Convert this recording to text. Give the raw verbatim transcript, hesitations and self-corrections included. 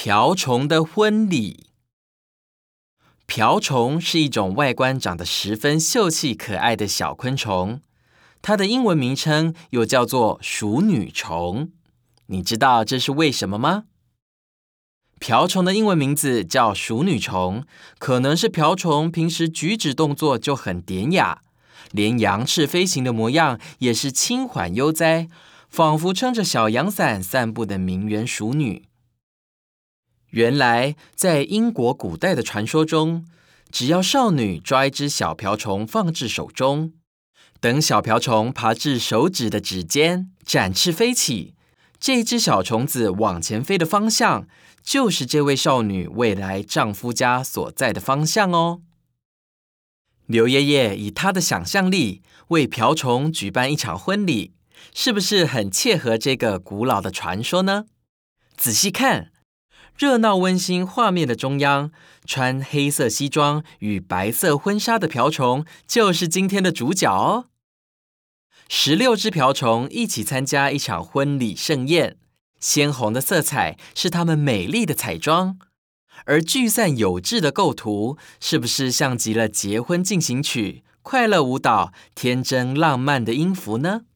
瓢虫的婚礼。瓢虫是一种外观长得十分秀气可爱的小昆虫，它的英文名称又叫做鼠女虫。你知道这是为什么吗？瓢虫的英文名字叫鼠女虫，可能是瓢虫平时举止动作就很典雅，连扬翅飞行的模样也是轻缓悠哉，仿佛撑着小阳伞散步的名媛淑女。原来，在英国古代的传说中，只要少女抓一只小瓢虫放置手中，等小瓢虫爬至手指的指尖，展翅飞起，这只小虫子往前飞的方向，就是这位少女未来丈夫家所在的方向哦。刘爷爷以他的想象力为瓢虫举办一场婚礼，是不是很切合这个古老的传说呢？仔细看，热闹温馨画面的中央，穿黑色西装与白色婚纱的瓢虫就是今天的主角哦。十六只瓢虫一起参加一场婚礼盛宴，鲜红的色彩是它们美丽的彩妆，而聚散有致的构图，是不是像极了结婚进行曲、快乐舞蹈、天真浪漫的音符呢？